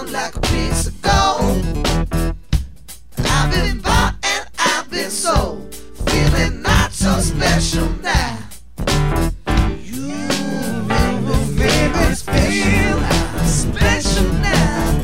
down like a piece of gold. I've been bought and I've been sold, feeling not so special now. You make me feel special now.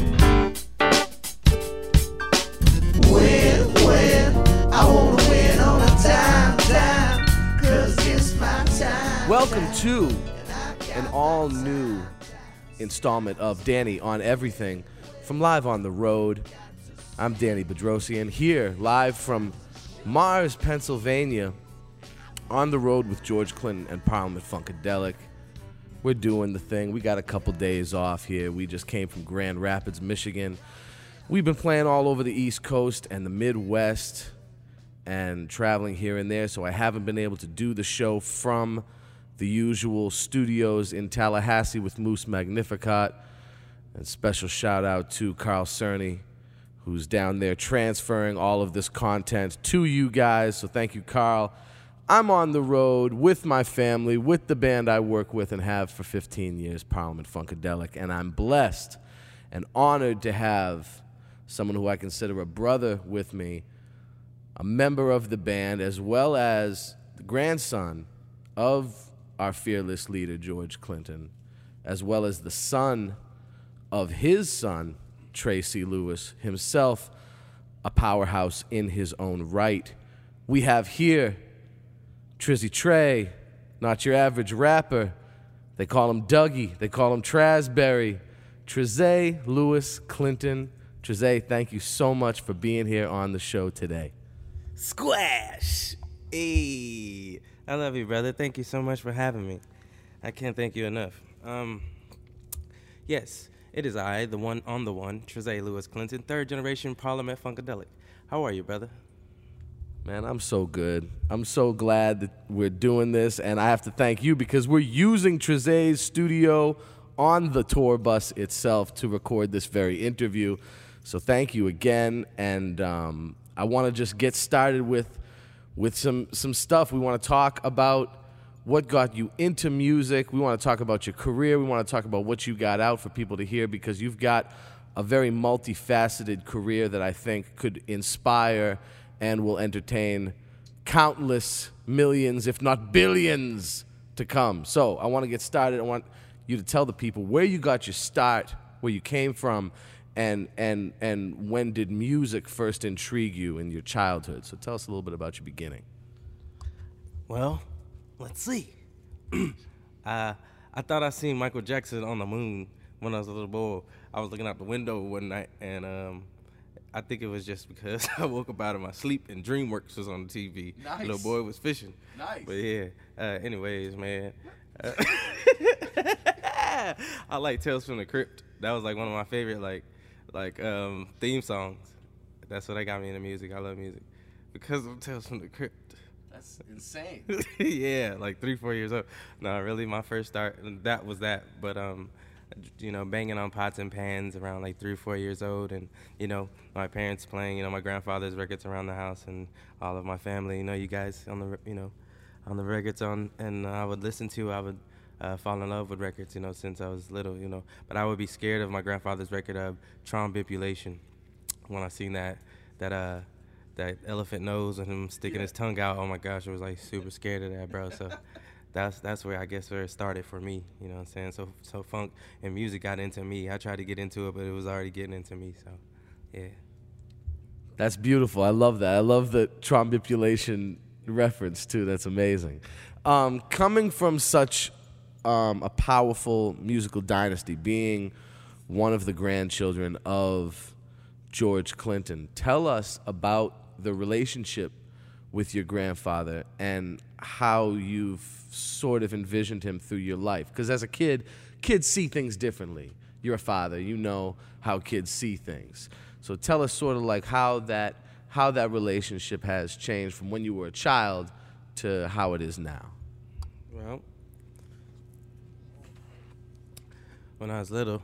Well, I wanna win on a time, 'cause it's my time. Welcome to an all-new installment of Danny on Everything from Live on the Road. I'm Danny Bedrosian here live from Mars, Pennsylvania, on the road with George Clinton and Parliament Funkadelic. We're doing the thing. We got a couple days off here. We just came from Grand Rapids, Michigan. We've been playing all over the East Coast and the Midwest and traveling here and there, so I haven't been able to do the show from the usual studios in Tallahassee with Moose Magnificat. And special shout out to Carl Cerny, who's down there transferring all of this content to you guys. So thank you, Carl. I'm on the road with my family, with the band I work with and have for 15 years, Parliament Funkadelic. And I'm blessed and honored to have someone who I consider a brother with me, a member of the band, as well as the grandson of our fearless leader, George Clinton, as well as the son of his son, Tracy Lewis, himself a powerhouse in his own right. We have here Trizzy Trey, not your average rapper. They call him Dougie. They call him Trasberry. Trezay Lewis Clinton. Trezay, thank you so much for being here on the show today. Squash! Hey, I love you, brother. Thank you so much for having me. I can't thank you enough. Yes, it is I, the one on the one, Trezay Lewis Clinton, third generation Parliament Funkadelic. How are you, brother? Man, I'm so good. I'm so glad that we're doing this, and I have to thank you because we're using Trezay's studio on the tour bus itself to record this very interview. So thank you again, and I want to just get started with some stuff. We want to talk about what got you into music. We want to talk about your career. We want to talk about what you got out for people to hear, because you've got a very multifaceted career that I think could inspire and will entertain countless millions, if not billions, to come. So I want to get started. I want you to tell the people where you got your start, where you came from, and when did music first intrigue you in your childhood? So tell us a little bit about your beginning. Well, let's see. I thought I seen Michael Jackson on the moon when I was a little boy. I was looking out the window one night, and I think it was just because I woke up out of my sleep and DreamWorks was on the TV. Nice. Little boy was fishing. Nice. But yeah, anyways, man. I like Tales from the Crypt. That was like one of my favorite theme songs. That's what got me into music. I love music because of Tales from the Crypt. That's insane. Yeah, like 3-4 years old. No, really, my first start, that was that. But, banging on pots and pans around like 3 or 4 years old. And, my parents playing, my grandfather's records around the house and all of my family, you guys on the records and I would listen to, I would fall in love with records, since I was little, But I would be scared of my grandfather's record of Trombipulation when I seen that elephant nose and him sticking his tongue out. Oh my gosh, I was like super scared of that, bro. So that's where it started for me. You know what I'm saying? So funk and music got into me. I tried to get into it, but it was already getting into me. So yeah. That's beautiful. I love that. I love the Trombipulation reference too. That's amazing. Coming from such a powerful musical dynasty, being one of the grandchildren of George Clinton, tell us about the relationship with your grandfather and how you've sort of envisioned him through your life. Because as a kid, kids see things differently. You're a father, you know how kids see things. So tell us sort of like how that relationship has changed from when you were a child to how it is now. Well, when I was little,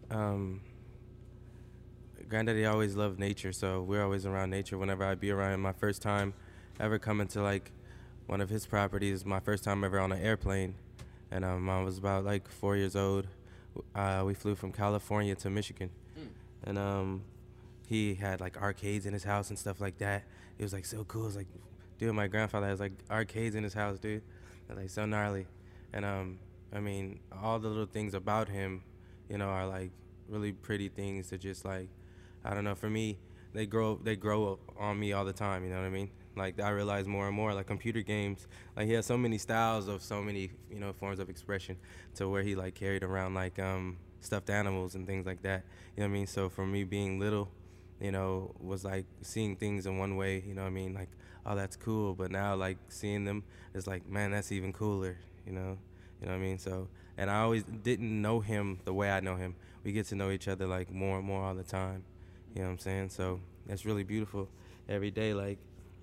Granddaddy always loved nature, so we're always around nature whenever I'd be around him. My first time ever coming to like one of his properties, my first time ever on an airplane, and I was about like 4 years old. We flew from California to Michigan, and he had like arcades in his house and stuff like that. It was like so cool. It was like, dude, my grandfather has like arcades in his house, dude. They're like so gnarly. And I mean, all the little things about him, you know, are like really pretty things to just like, I don't know, for me, they grow on me all the time, you know what I mean? Like I realize more and more, like computer games, like he has so many styles of so many, you know, forms of expression, to where he like carried around like stuffed animals and things like that, you know what I mean? So for me being little, you know, was like seeing things in one way, you know what I mean? Like, oh, that's cool, but now like seeing them is like, man, that's even cooler, you know what I mean? So, and I always didn't know him the way I know him. We get to know each other like more and more all the time, you know what I'm saying? So it's really beautiful every day. Like,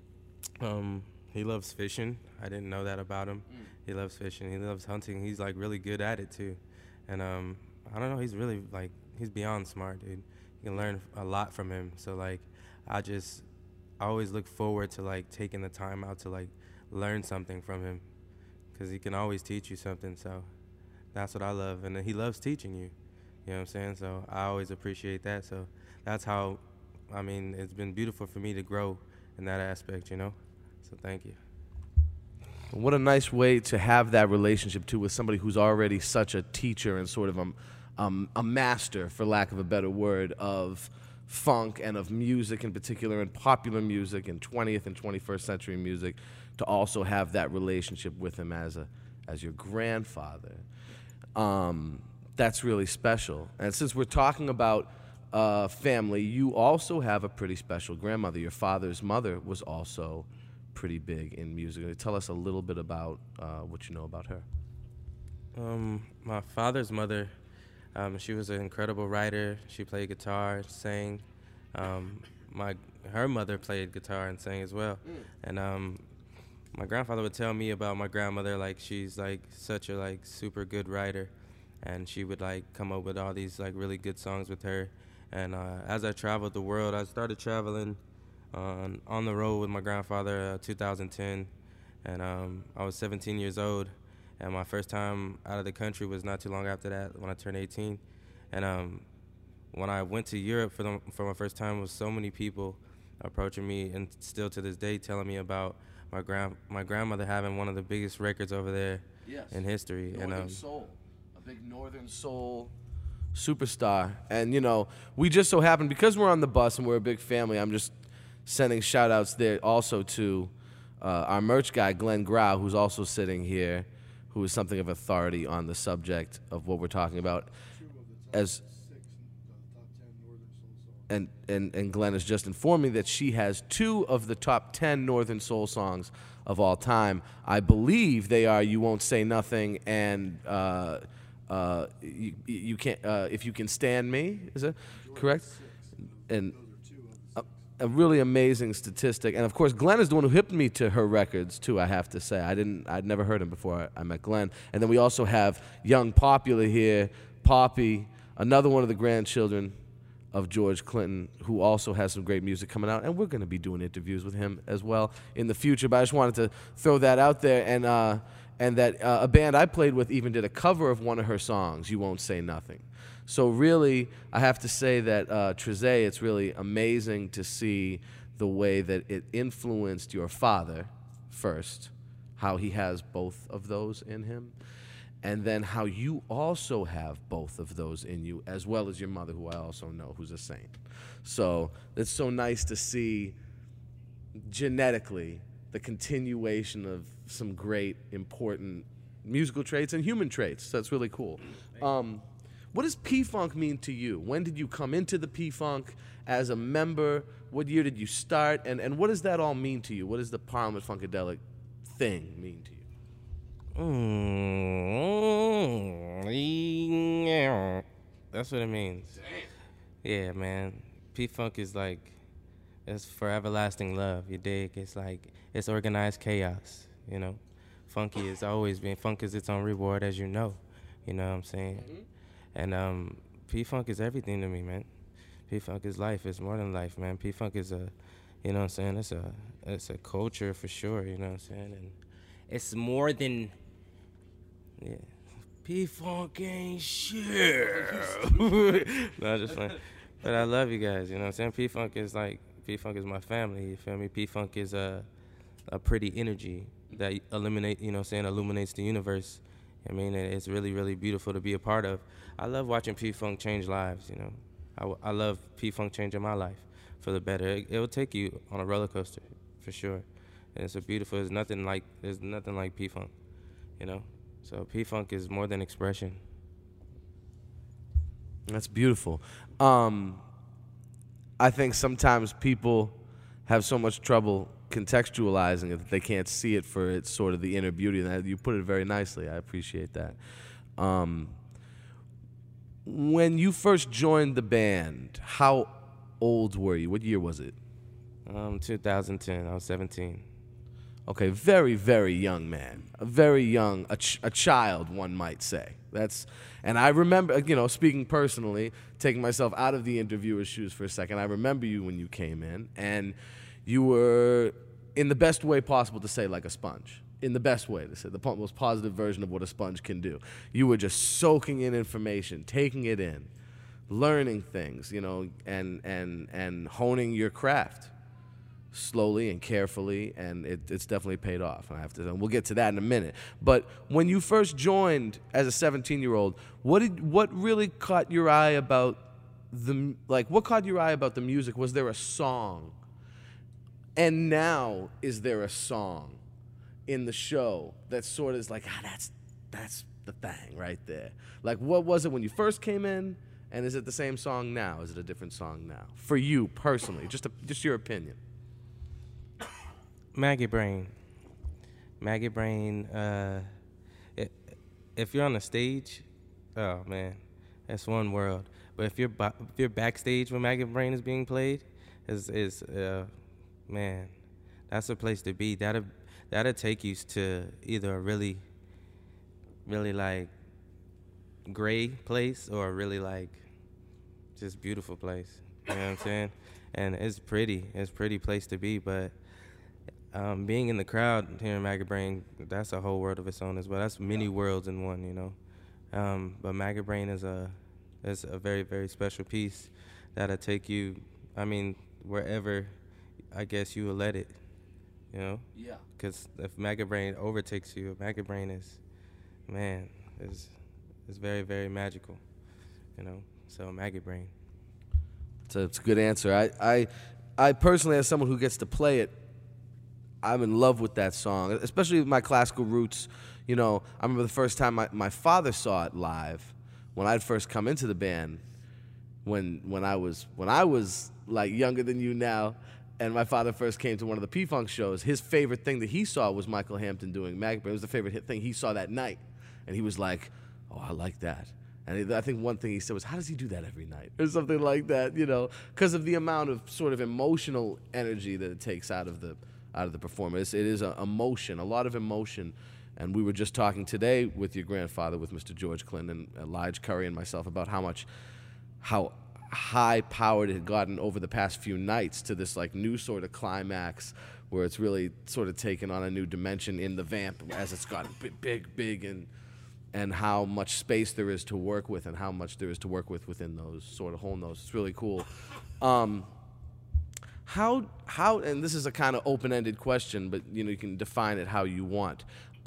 he loves fishing. I didn't know that about him. He loves fishing. He loves hunting. He's like really good at it too. And I don't know, he's really like, he's beyond smart, dude. You can learn a lot from him. So like, I always look forward to like taking the time out to like learn something from him, because he can always teach you something. So that's what I love. And he loves teaching you. You know what I'm saying? So I always appreciate that. So that's how, I mean, it's been beautiful for me to grow in that aspect, you know? So thank you. What a nice way to have that relationship, too, with somebody who's already such a teacher and sort of a master, for lack of a better word, of funk and of music in particular, and popular music and 20th and 21st century music, to also have that relationship with him as your grandfather. That's really special. And since we're talking about family, you also have a pretty special grandmother. Your father's mother was also pretty big in music. Tell us a little bit about what you know about her. My father's mother, she was an incredible writer. She played guitar, sang. Her mother played guitar and sang as well. And my grandfather would tell me about my grandmother, like she's like such a like super good writer, and she would like come up with all these like really good songs with her. And as I traveled the world, I started traveling on the road with my grandfather 2010, and I was 17 years old, and my first time out of the country was not too long after that, when I turned 18. And when I went to Europe for my first time, was so many people approaching me, and still to this day telling me about my grandmother having one of the biggest records over there in history. Northern Soul, a big Northern Soul superstar. And, you know, we just so happen, because we're on the bus and we're a big family, I'm just sending shout-outs there also to our merch guy, Glenn Grau, who's also sitting here, who is something of authority on the subject of what we're talking about. And Glenn has just informed me that she has 2 of the top 10 Northern Soul songs of all time. I believe they are "You Won't Say Nothing" and you can't "If You Can Stand Me." Is that correct? And a really amazing statistic. And of course, Glenn is the one who hipped me to her records too, I have to say. I'd never heard him before I met Glenn. And then we also have young Popular here, Poppy, another one of the grandchildren of George Clinton, who also has some great music coming out, and we're going to be doing interviews with him as well in the future. But I just wanted to throw that out there, and that a band I played with even did a cover of one of her songs, "You Won't Say Nothing." So really, I have to say that Trezay, it's really amazing to see the way that it influenced your father first, how he has both of those in him, and then how you also have both of those in you, as well as your mother, who I also know, who's a saint. So it's so nice to see genetically the continuation of some great, important musical traits and human traits. So that's really cool. What does P-Funk mean to you? When did you come into the P-Funk as a member? What year did you start? And what does that all mean to you? What does the Parliament Funkadelic thing mean to you? Yeah, that's what it means. Yeah, man. P-Funk is like, it's for everlasting love, you dig? It's like, it's organized chaos, you know? Funky has always been, funk is its own reward, as you know what I'm saying? Mm-hmm. And P-Funk is everything to me, man. P-Funk is life, it's more than life, man. P-Funk is a, you know what I'm saying? It's a culture for sure, you know what I'm saying? And it's more than, yeah. P-Funk ain't shit. No, just fine. But I love you guys. You know what I'm saying? P-Funk is my family. You feel me? P-Funk is a pretty energy that illuminates the universe. I mean, it's really, really beautiful to be a part of. I love watching P-Funk change lives, you know. I love P-Funk changing my life for the better. It will take you on a roller coaster, for sure. And it's there's nothing like P-Funk, you know. So P-Funk is more than expression. That's beautiful. I think sometimes people have so much trouble contextualizing it that they can't see it for its sort of the inner beauty. And you put it very nicely. I appreciate that. When you first joined the band, how old were you? What year was it? 2010. I was 17. Okay, very, very young man. A very young, a child, one might say. And I remember, speaking personally, taking myself out of the interviewer's shoes for a second, I remember you when you came in, and you were, in the best way possible to say, like a sponge. In the best way to say, the most positive version of what a sponge can do. You were just soaking in information, taking it in, learning things, and honing your craft slowly and carefully, and it's definitely paid off. And we'll get to that in a minute. But when you first joined as a 17-year-old, what really caught your eye about what caught your eye about the music? Was there a song? And now, is there a song in the show that sort of is like, that's the thing right there? Like, what was it when you first came in, and is it the same song now? Is it a different song now? For you personally, just your opinion. Maggot Brain, if you're on the stage, oh man, that's one world. But if you're backstage when Maggot Brain is being played, man, that's a place to be. That'll take you to either a really, really like gray place or a really like just beautiful place. You know what I'm saying? And it's a pretty place to be, but being in the crowd hearing Maggot Brain, that's a whole world of its own as well. That's many worlds in one, you know. But Maggot Brain is a very, very special piece that'll take you, wherever I guess you will let it, you know? Yeah. Because if Maggot Brain overtakes you, Maggot Brain is very, very magical, you know? So Maggot Brain. It's a good answer. I personally, as someone who gets to play it, I'm in love with that song, especially with my classical roots. You know, I remember the first time my father saw it live when I'd first come into the band, when I was like younger than you now, and my father first came to one of the P-Funk shows. His favorite thing that he saw was Michael Hampton doing Maggot Brain. It was the favorite thing he saw that night, and he was like, "Oh, I like that." And I think one thing he said was, "How does he do that every night?" or something like that, you know, because of the amount of sort of emotional energy that it takes out of the performance. It is a lot of emotion. And we were just talking today with your grandfather, with Mr. George Clinton and Lige Curry and myself, about how high-powered it had gotten over the past few nights to this like new sort of climax where it's really sort of taken on a new dimension in the vamp as it's gotten big, and how much space there is to work with and how much there is to work with within those sort of whole notes. It's really cool. How and this is a kind of open-ended question, but you can define it how you want.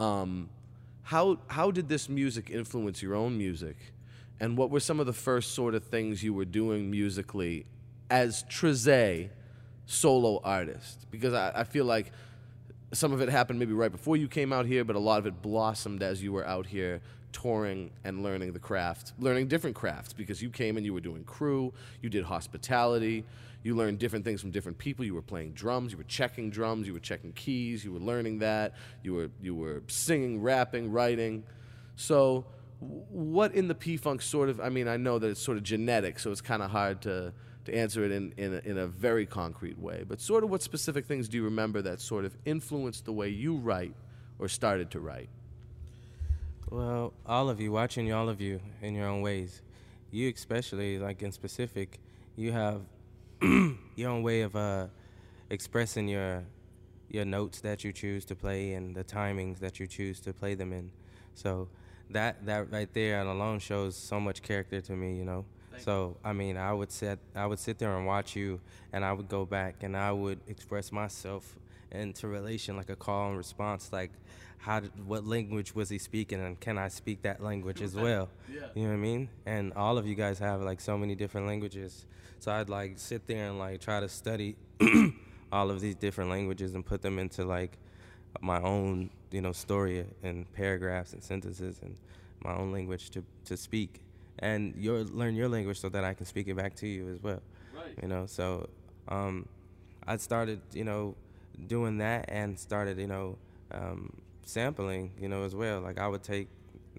How did this music influence your own music, and what were some of the first sort of things you were doing musically as Trezay solo artist? Because I feel like some of it happened maybe right before you came out here, but a lot of it blossomed as you were out here touring and learning the craft, learning different crafts, because you came and you were doing crew, you did hospitality, you learned different things from different people. You were playing drums, you were checking keys, you were learning that, you were singing, rapping, writing. So what in the P-Funk sort of, I know that it's sort of genetic, so it's kind of hard to answer it in a very concrete way, but sort of what specific things do you remember that sort of influenced the way you write or started to write? Well, all of you, watching all of you in your own ways. You especially, like in specific, you have your own way of expressing your notes that you choose to play and the timings that you choose to play them in. So that right there alone shows so much character to me, you know. So I mean, I would sit there and watch you, and I would go back and I would express myself into relation, like a call and response, like what language was he speaking, and can I speak that language as well? Yeah. You know what I mean? And all of you guys have like so many different languages, so I'd like sit there and like try to study all of these different languages and put them into like my own, story and paragraphs and sentences and my own language to speak, and learn your language so that I can speak it back to you as well. Right. So I started, doing that, and started, sampling, as well. Like I would take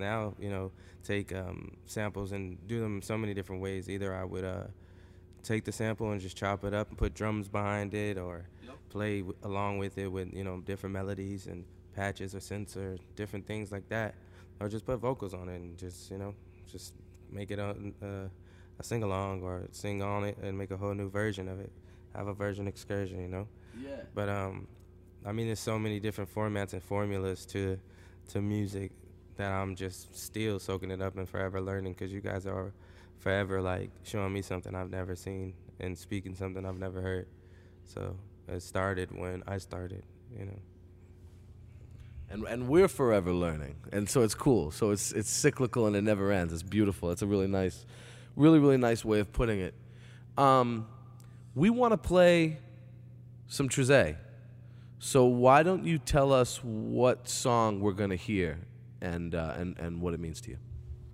samples and do them so many different ways. Either I would take the sample and just chop it up and put drums behind it, or play along with it with, different melodies and patches or synths or different things like that, or just put vocals on it and just, just make it a sing-along, or sing on it and make a whole new version of it. Have a version excursion, Yeah. But I mean, there's so many different formats and formulas to music that I'm just still soaking it up and forever learning, because you guys are forever like showing me something I've never seen and speaking something I've never heard. So it started when I started, And we're forever learning, and so it's cool. So it's cyclical and it never ends. It's beautiful. It's a really nice, really nice way of putting it. We want to play some Trezay. So why don't you tell us what song we're gonna hear and what it means to you?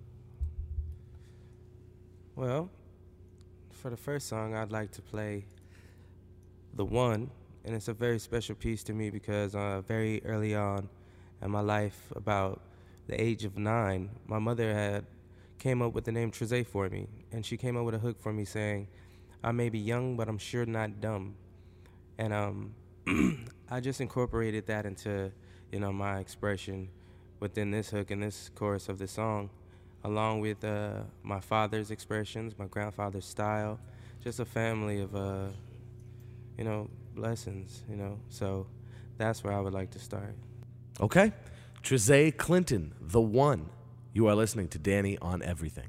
Well, for the first song, I'd like to play The One, and it's a very special piece to me because very early on in my life, about the age of 9, my mother came up with the name Trezay for me, and she came up with a hook for me saying, "I may be young, but I'm sure not dumb." And I just incorporated that into, my expression within this hook and this chorus of the song, along with my father's expressions, my grandfather's style, just a family of, lessons, So that's where I would like to start. Okay. Trezay Clinton, The One. You are listening to Danny on Everything.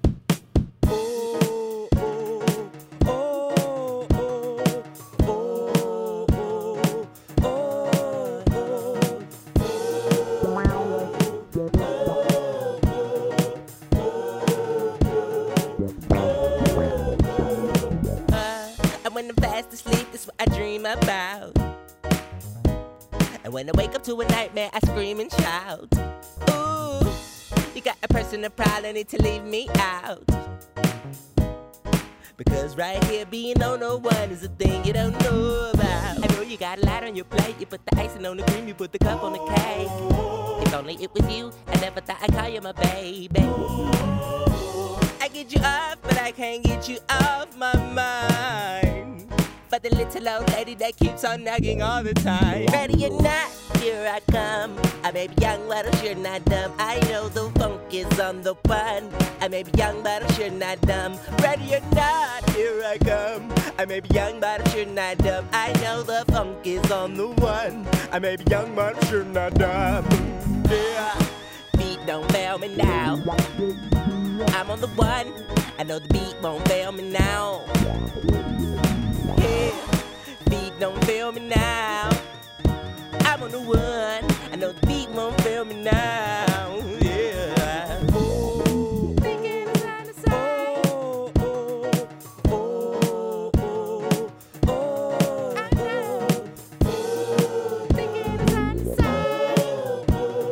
About. And when I wake up to a nightmare, I scream and shout. Ooh, you got a personal problem, need to leave me out. Because right here, being on no one is a thing you don't know about. I know you got a lot on your plate, you put the icing on the cream, you put the cup on the cake. If only it was you, I never thought I'd call you my baby. I get you off, but I can't get you off my mind. But the little old lady that keeps on nagging all the time. Ready or not, here I come. I may be young, but I'm sure not dumb. I know the funk is on the one. I may be young, but I'm sure not dumb. Ready or not, here I come. I may be young, but I'm sure not dumb. I know the funk is on the one. I may be young, but I'm sure not dumb. Yeah, beat don't fail me now. I'm on the one. I know the beat won't fail me now. Yeah, beat don't fail me now. I'm on the one. I know the beat won't fail me now. Yeah. Oh, thinking it's time to say. Oh, oh, oh, oh, oh, I know. Oh, thinking it's time to say.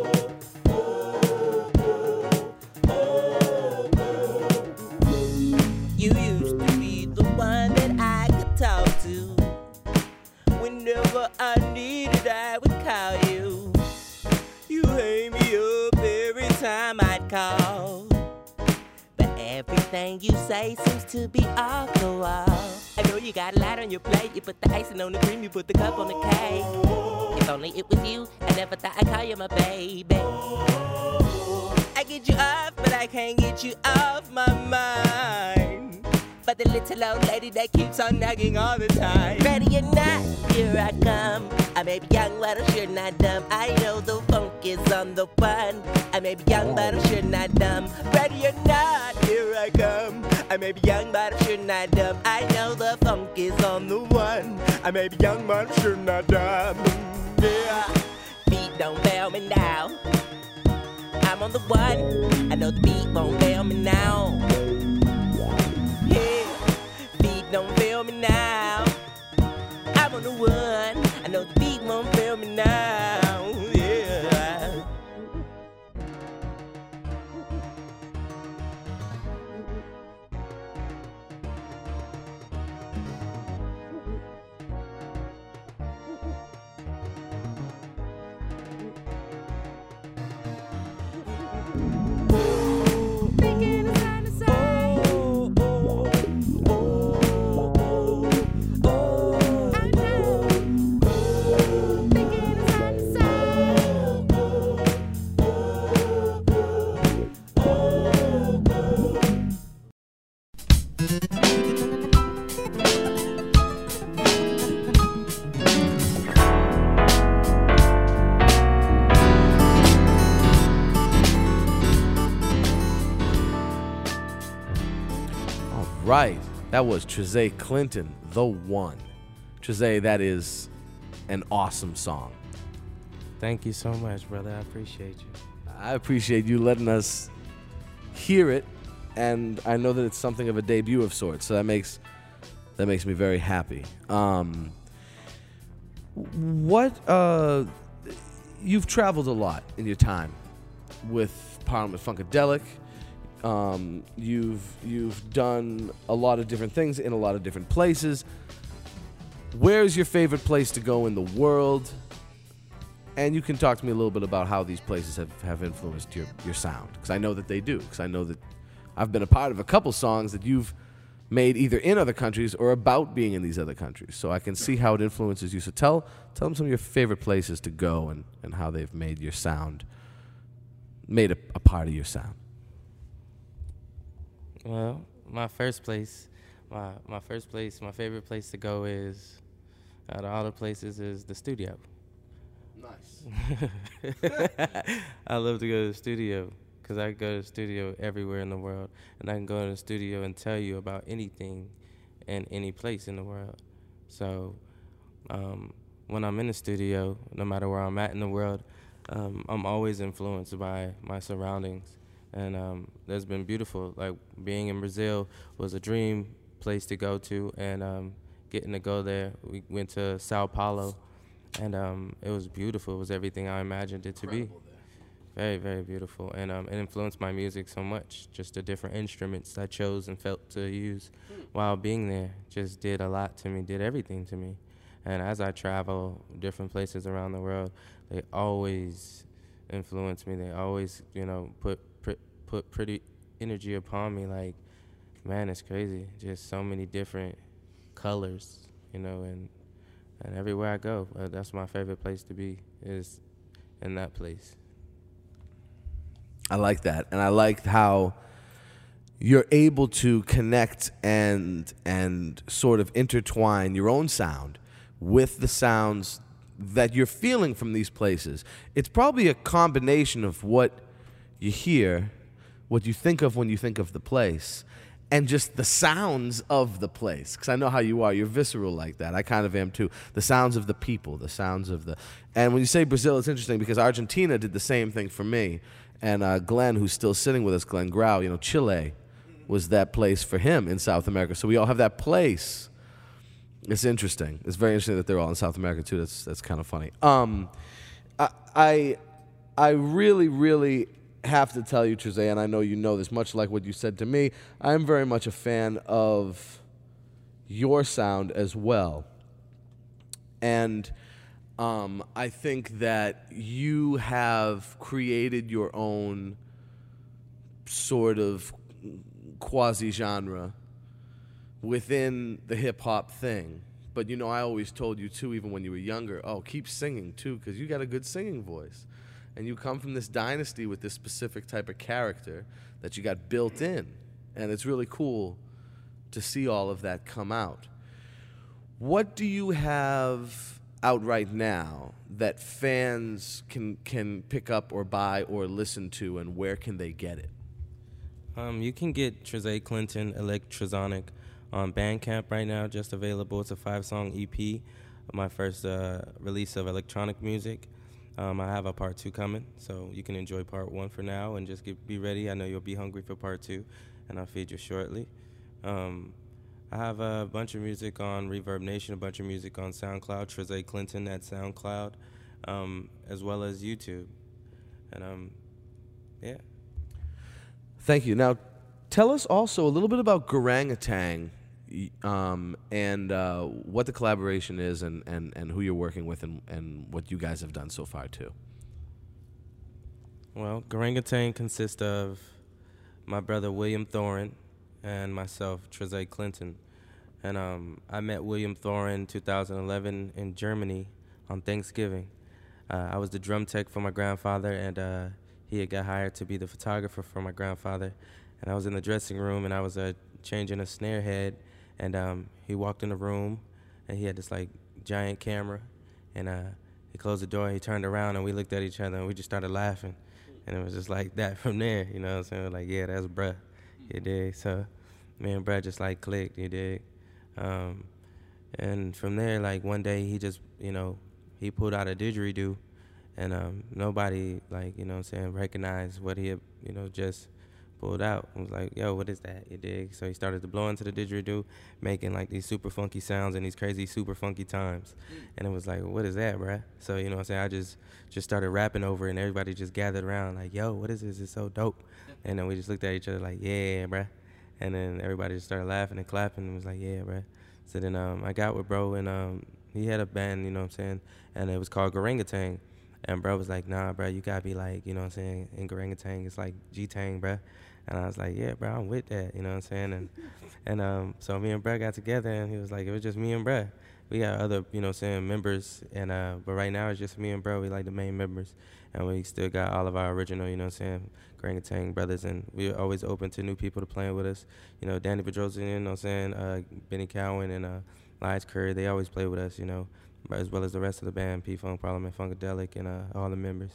You used to be the one that I could talk to. Whenever I needed, I would call you. You hang me up every time I'd call. But everything you say seems to be off the wall. I know you got a lot on your plate. You put the icing on the cream, you put the cup on the cake. If only it was you, I never thought I'd call you my baby. I get you off, but I can't get you off my mind. for the little old lady that keeps on nagging all the time. Ready or not, here I come. I may be young, but I'm sure not dumb. I know the funk is on the one. I may be young, but I'm sure not dumb. Ready or not, here I come. I may be young, but I'm sure not dumb. I know the funk is on the one. I may be young, but I'm sure not dumb. Yeah. Feet don't fail me now. I'm on the one. I know the beat won't fail me now. Yeah. Feet don't fail me now. I'm on the one. I know the beat won't fail me now. Yeah. Right. That was Trezay Clinton, The One. Trezay, that is an awesome song. Thank you so much, brother. I appreciate you. I appreciate you letting us hear it, and I know that it's something of a debut of sorts, so that makes me very happy. You've traveled a lot in your time with Parliament Funkadelic. You've done a lot of different things in a lot of different places. Where's your favorite place to go in the world? And you can talk to me a little bit about how these places have influenced your sound, because I know that they do, because I know that I've been a part of a couple songs that you've made either in other countries or about being in these other countries. So I can see how it influences you. So tell them some of your favorite places to go and how they've made your sound, made a part of your sound. Well, my favorite place to go is, out of all the places, is the studio. Nice. I love to go to the studio because I can go to the studio everywhere in the world, and I can go to the studio and tell you about anything and any place in the world. So when I'm in the studio, no matter where I'm at in the world, I'm always influenced by my surroundings. And that's been beautiful. Like, being in Brazil was a dream place to go to, and getting to go there, we went to Sao Paulo, and it was beautiful. It was everything I imagined it to be. Very, very beautiful. And it influenced my music so much. Just the different instruments I chose and felt to use while being there just did a lot to me, did everything to me. And as I travel different places around the world, they always influence me. They always, put pretty energy upon me. Like, man, it's crazy. Just so many different colors, and everywhere I go, that's my favorite place to be, is in that place. I like that. And I like how you're able to connect and sort of intertwine your own sound with the sounds that you're feeling from these places. It's probably a combination of what you hear, what you think of when you think of the place, and just the sounds of the place. Because I know how you are. You're visceral like that. I kind of am too. The sounds of the people, the sounds of the... And when you say Brazil, it's interesting because Argentina did the same thing for me. And Glenn, who's still sitting with us, Glenn Grau, Chile was that place for him in South America. So we all have that place. It's interesting. It's very interesting that they're all in South America too. That's kind of funny. I really, really have to tell you, Trezay, and I know you know this, much like what you said to me, I'm very much a fan of your sound as well. And I think that you have created your own sort of quasi-genre within the hip-hop thing. But, I always told you, too, even when you were younger, keep singing, too, because you got a good singing voice. And you come from this dynasty with this specific type of character that you got built in. And it's really cool to see all of that come out. What do you have out right now that fans can pick up or buy or listen to, and where can they get it? You can get Trezay Clinton Electrosonic on Bandcamp right now, just available. It's a 5-song EP, my first release of electronic music. I have a part 2 coming, so you can enjoy part 1 for now and just be ready. I know you'll be hungry for part 2, and I'll feed you shortly. I have a bunch of music on Reverb Nation, a bunch of music on SoundCloud, Trezay Clinton at SoundCloud, as well as YouTube. And, yeah. Thank you. Now, tell us also a little bit about Garangatang, and what the collaboration is, and who you're working with, and what you guys have done so far, too. Well, Garangatang consists of my brother William Thorin and myself, Trezay Clinton. And I met William Thorin in 2011 in Germany on Thanksgiving. I was the drum tech for my grandfather, and he had got hired to be the photographer for my grandfather. And I was in the dressing room, and I was changing a snare head, and he walked in the room, and he had this like giant camera, and he closed the door, he turned around, and we looked at each other, and we just started laughing. And it was just like that from there, you know what I'm saying? Like, yeah, that's bruh, you dig? So me and bruh just like clicked, you dig? And from there, like one day he just, you know, he pulled out a didgeridoo, and nobody, like, you know what I'm saying, recognized what he had, you know, just pulled out. I was like, yo, what is that, you dig? So he started to blow into the didgeridoo, making like these super funky sounds and these crazy super funky times. And it was like, what is that, bruh? So, you know what I'm saying, I just started rapping over it, and everybody just gathered around like, yo, what is this? It's so dope. And then we just looked at each other like, yeah, bruh. And then everybody just started laughing and clapping and was like, yeah, bruh. So then I got with bro, and he had a band, you know what I'm saying, and it was called Garangatang. And bro was like, nah, bro, you gotta be like, you know what I'm saying, in Garangatang, it's like G-Tang, bro. And I was like, yeah, bro, I'm with that, you know what I'm saying? And so me and bro got together, and he was like, it was just me and bro. We got other, you know what I'm saying, members, and but right now it's just me and bro. We like the main members, and we still got all of our original, you know what I'm saying, Garangatang brothers, and we're always open to new people to playing with us. You know, Danny Bedrosian, you know what I'm saying, Benny Cowan, and Lies Curry, they always play with us, you know, as well as the rest of the band, P-Funk, Parliament, Funkadelic, and all the members.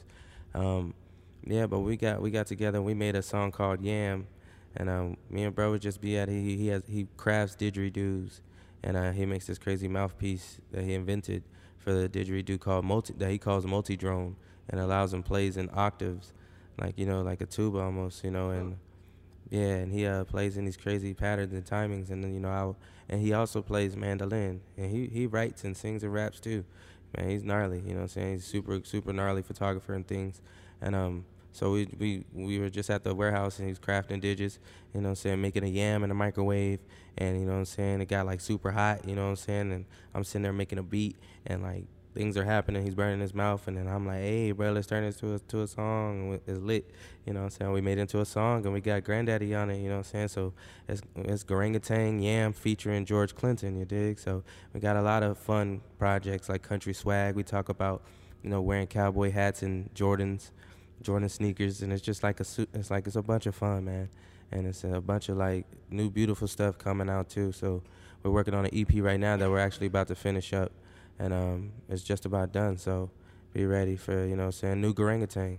Yeah, but we got together and we made a song called Yam, and me and bro would just be at he crafts didgeridoos, and he makes this crazy mouthpiece that he invented for the didgeridoo that he calls multi-drone, and allows him plays in octaves, like, you know, like a tuba almost, you know, and yeah, and he plays in these crazy patterns and timings, and then, you know, and he also plays mandolin, and he writes and sings and raps too. Man, he's gnarly, you know what I'm saying? He's super gnarly photographer and things. And so we were just at the warehouse, and he was crafting digits, you know what I'm saying, making a yam in the microwave, and you know what I'm saying, it got like super hot, you know what I'm saying, and I'm sitting there making a beat, and like things are happening, he's burning his mouth, and then I'm like, hey bro, let's turn this to a song, it's lit, you know what I'm saying, we made it into a song, and we got Granddaddy on it, you know what I'm saying, so it's Garangatang Yam featuring George Clinton, you dig, so we got a lot of fun projects like Country Swag, we talk about, you know, wearing cowboy hats and Jordan sneakers, and it's just like it's a bunch of fun, man, and it's a bunch of like new beautiful stuff coming out too, so we're working on an EP right now that we're actually about to finish up, and it's just about done, so be ready for, you know what I'm saying, new Garangatang.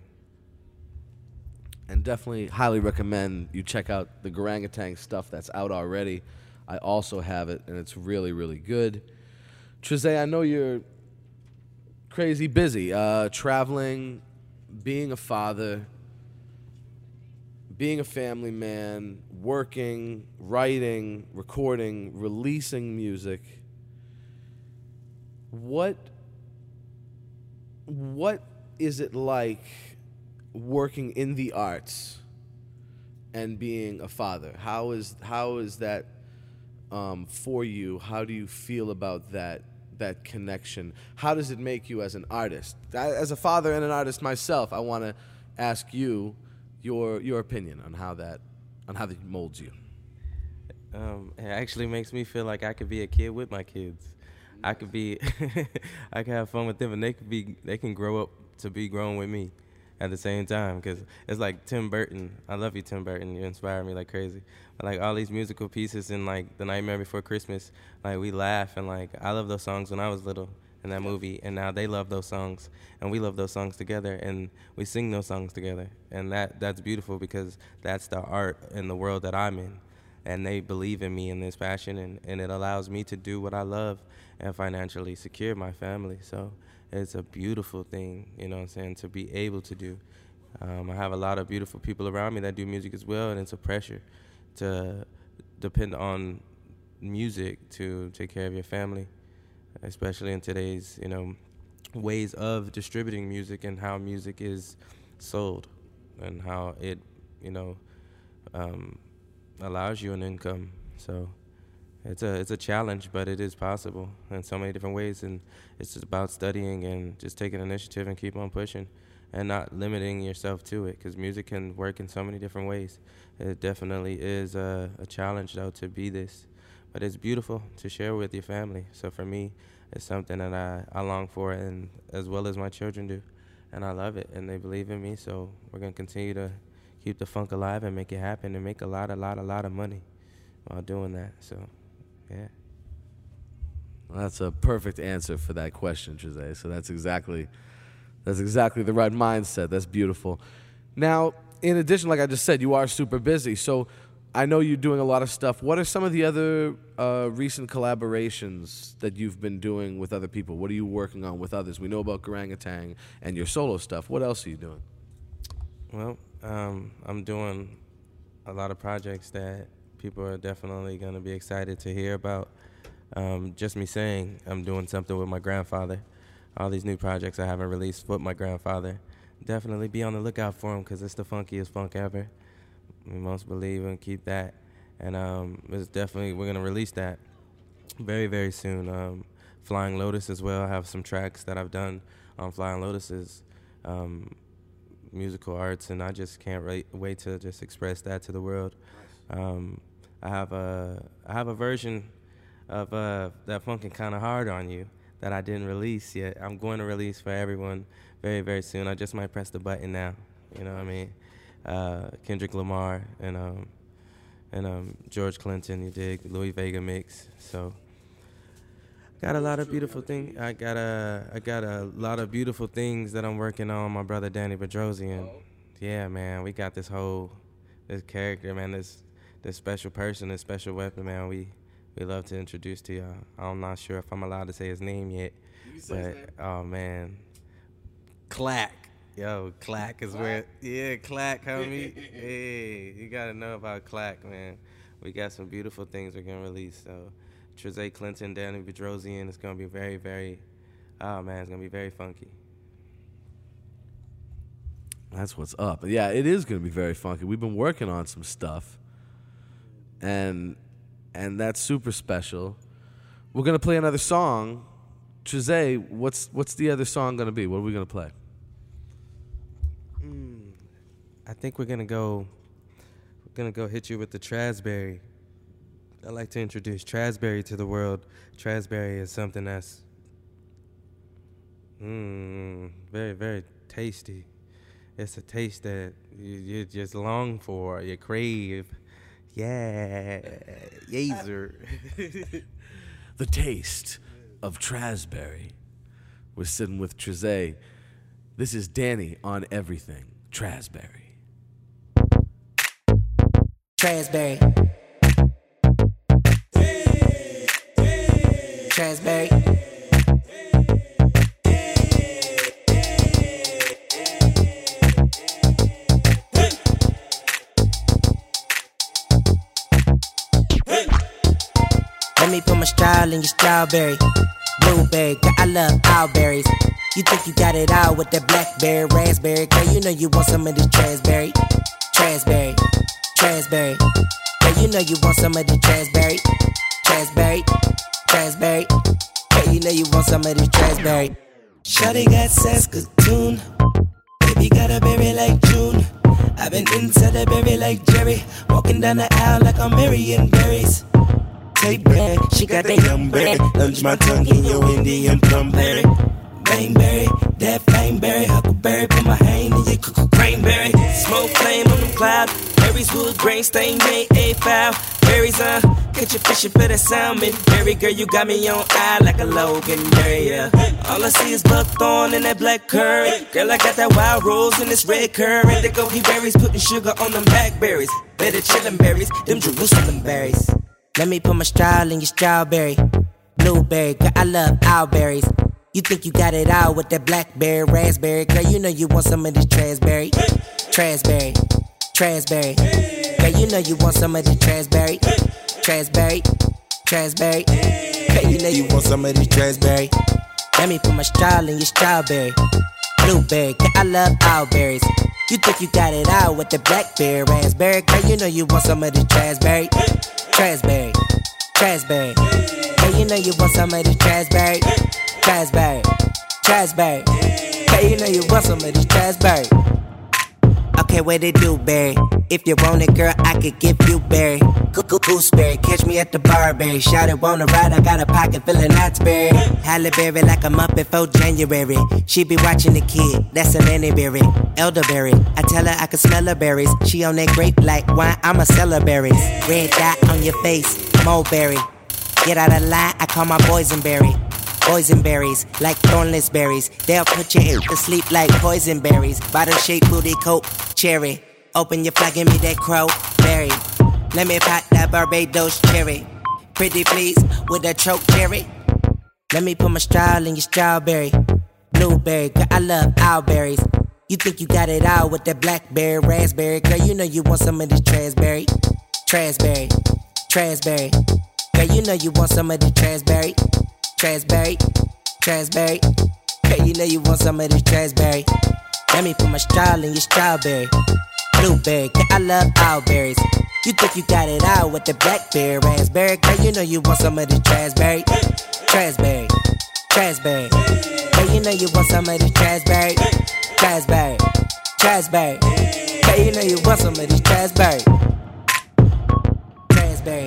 And definitely highly recommend you check out the Garangatang stuff that's out already. I also have it, and it's really, really good. Trezay, I know you're crazy busy, traveling, being a father, being a family man, working, writing, recording, releasing music. What is it like working in the arts and being a father? How is that for you? How do you feel about that connection? How does it make you as an artist? As a father and an artist myself, I want to ask you your opinion on how that molds you. It actually makes me feel like I could be a kid with my kids. I could be, I can have fun with them, and they can grow up to be grown with me. at the same time, because it's like Tim Burton. I love you, Tim Burton. You inspire me like crazy. But like all these musical pieces in like The Nightmare Before Christmas, like we laugh, and like I love those songs when I was little in that movie, and now they love those songs, and we love those songs together, and we sing those songs together, and that's beautiful, because that's the art in the world that I'm in, and they believe in me and this passion, and it allows me to do what I love and financially secure my family. So it's a beautiful thing, you know what I'm saying, to be able to do. I have a lot of beautiful people around me that do music as well, and it's a pressure to depend on music to take care of your family, especially in today's, you know, ways of distributing music and how music is sold and how it, you know, allows you an income. So it's a challenge, but it is possible in so many different ways, and it's just about studying and just taking initiative and keep on pushing and not limiting yourself to it, because music can work in so many different ways. It definitely is a challenge, though, to be this, but it's beautiful to share with your family. So for me, it's something that I long for, and as well as my children do, and I love it, and they believe in me. So we're gonna continue to keep the funk alive and make it happen and make a lot of money while doing that. So, yeah. Well, that's a perfect answer for that question, Jose. So that's exactly the right mindset. That's beautiful. Now, in addition, like I just said, you are super busy. So I know you're doing a lot of stuff. What are some of the other recent collaborations that you've been doing with other people? What are you working on with others? We know about Garangatang and your solo stuff. What else are you doing? Well, I'm doing a lot of projects that people are definitely going to be excited to hear about. Just me saying I'm doing something with my grandfather. All these new projects I haven't released with my grandfather. Definitely be on the lookout for them, because it's the funkiest funk ever. We most believe and keep that. And it's definitely, we're going to release that very, very soon. Flying Lotus as well. I have some tracks that I've done on Flying Lotus's musical arts, and I just can't wait to just express that to the world. I have a version of that Funkin' Kinda Hard on You that I didn't release yet. I'm going to release for everyone very, very soon. I just might press the button now. You know what I mean? Kendrick Lamar and George Clinton, you dig, Louis Vega mix. So got a lot of beautiful things. I got a lot of beautiful things that I'm working on. My brother Danny Bedrosian. Yeah, man, we got this character, man, this special person, this special weapon, man. We love to introduce to y'all. I'm not sure if I'm allowed to say his name yet, but oh man, Clack. Yo, Clack is where, yeah, Clack, homie. Hey, you gotta know about Clack, man. We got some beautiful things we're gonna release. So, Trezay Clinton, Danny Bedrosian, it's gonna be very, very, oh man, it's gonna be very funky. That's what's up. Yeah, it is gonna be very funky. We've been working on some stuff, and that's super special. We're gonna play another song. Trezay, what's the other song gonna be? What are we gonna play? I think we're gonna go hit you with the Trasberry. I'd like to introduce Trasberry to the world. Trasberry is something that's very, very tasty. It's a taste that you just long for, you crave. Yeah, yazer. The taste of Trasberry. We're sitting with Trezay. This is Danny on everything. Trasberry. Trasberry. Trasberry. Let me put my straw in your strawberry. Blueberry, girl, I love all berries. You think you got it all with that blackberry, raspberry. Girl, you know you want some of this Trasberry. Trasberry, Trasberry. Girl, you know you want some of this Trasberry. Trasberry, Trasberry. Girl, you know you want some of this Trasberry. Shawty got Saskatoon. Baby got a berry like June. I've been inside the berry like Jerry. Walking down the aisle like I'm Marion Berries. Take bread, she got that yum bread. Lunge my tongue in your Indian plum berry. Flameberry, that flameberry, huckleberry, put my hand in your cranberry. Smoke flame on them clouds, berries, wood grain, stain, made a foul. Berries, catch a fish for the salmon. Berry girl, you got me on eye like a Logan berry, yeah. All I see is buckthorn and that black currant. Girl, I got that wild rose and this red currant. The goji berries, putting sugar on them blackberries. Better chillin' berries, them Jerusalem berries. Let me put my straw in your strawberry. Blueberry, girl, I love owlberries. You think you got it all with that blackberry, raspberry. Girl, you know you want some of this trashberry. Trashberry, trashberry. Girl, you know you want some of this trashberry. Trashberry, trashberry. Girl, you know you want some of this trashberry. Let me put my straw in your strawberry. Blueberry, girl, I love owlberries. You think you got it all with the blackberry, raspberry. Girl, you know you want some of this trashberry. Trashberry, trashberry. Girl, you know you want some of this trashberry. Trashberry, trashberry. Girl, you know you want some of this trashberry. Okay, what it do, berry? If you want it, girl, I could give you berry. Gooseberry, catch me at the barberry. Shout it, wanna ride, I got a pocket full of nuts, berry. Halle Berry like I'm up before January. She be watching the kid, that's an anniberry. Elderberry, I tell her I can smell her berries. She on that grape like wine, I'ma sell her berries. Red dot on your face, mulberry. Get out of line, I call my boysenberry. Boysenberries, like thornless berries. They'll put you to sleep like poison berries. Bottle-shaped booty coat, cherry. Open your fly, give me that crow, berry. Let me pop that Barbados cherry. Pretty please, with a choke cherry. Let me put my straw in your strawberry. Blueberry, girl, I love owlberries. You think you got it all with that blackberry, raspberry. Girl, you know you want some of this trashberry. Trashberry, trashberry. Girl, you know you want some of this trashberry. Trashberry, trashberry. Girl, you know you want some of this trashberry. Let me put my straw in your strawberry. Blueberry, girl, I love owlberries. You think you got it all with the blackberry, raspberry. Girl, you know you want some of this trashberry. Trashberry, trashberry. Girl, you know you want some of this trashberry. Trashberry, trashberry. Girl, you know you want some of this trashberry. Trashberry.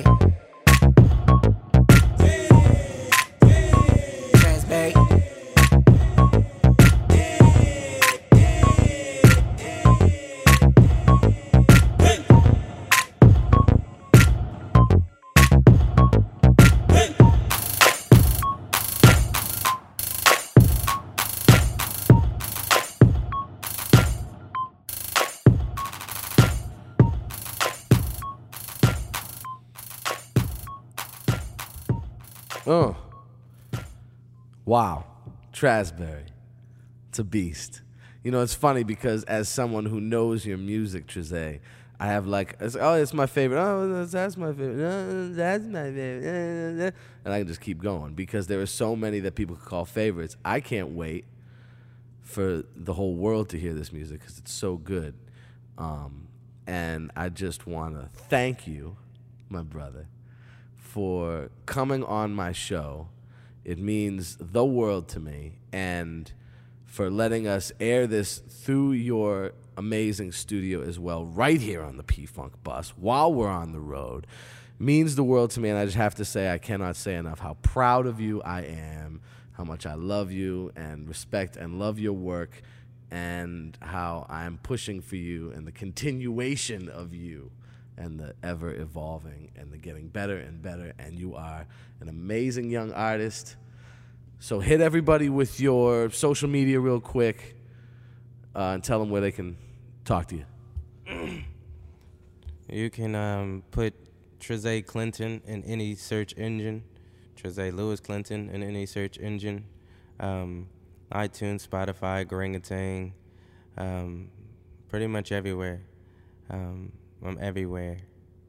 Oh. Wow. Trashberry. It's a beast. You know, it's funny because as someone who knows your music, Trezay, I have like, it's my favorite. Oh, that's my favorite. That's my favorite. And I can just keep going because there are so many that people could call favorites. I can't wait for the whole world to hear this music because it's so good. And I just want to thank you, my brother, for coming on my show. It means the world to me, and for letting us air this through your amazing studio as well, right here on the P-Funk bus while we're on the road. Means the world to me, and I just have to say I cannot say enough how proud of you I am, how much I love you and respect and love your work, and how I'm pushing for you and the continuation of you and the ever evolving and the getting better and better, and you are an amazing young artist. So hit everybody with your social media real quick and tell them where they can talk to you. You can put Trezay Clinton in any search engine, Trezay Lewis Clinton in any search engine, iTunes, Spotify, Gorangatang, pretty much everywhere. I'm everywhere.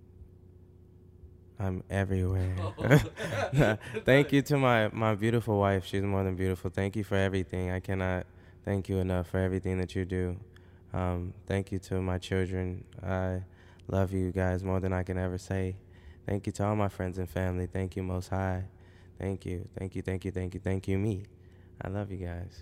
I'm everywhere. Thank you to my beautiful wife. She's more than beautiful. Thank you for everything. I cannot thank you enough for everything that you do. Thank you to my children. I love you guys more than I can ever say. Thank you to all my friends and family. Thank you, Most High. Thank you. Thank you, thank you, thank you, thank you, me. I love you guys.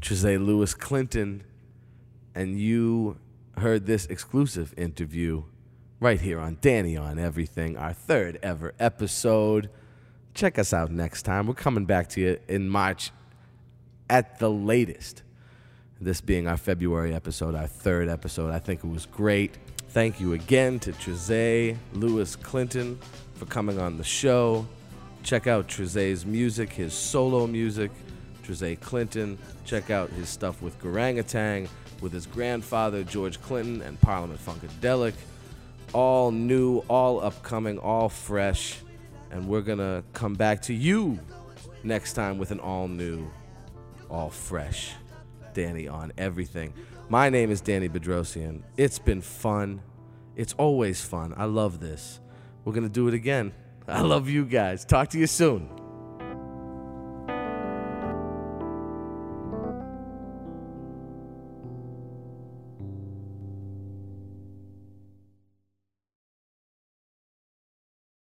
Trezay Lewis Clinton, and you heard this exclusive interview right here on Danny on Everything, our third ever episode. Check us out next time. We're coming back to you in March at the latest. This being our February episode, our third episode. I think it was great. Thank you again to Trezay Lewis Clinton for coming on the show. Check out Trezay's music, his solo music, Trezay Clinton. Check out his stuff with Garangatang, with his grandfather, George Clinton, and Parliament Funkadelic. All new, all upcoming, all fresh. And we're going to come back to you next time with an all new, all fresh Danny on Everything. My name is Danny Bedrosian. It's been fun. It's always fun. I love this. We're going to do it again. I love you guys. Talk to you soon.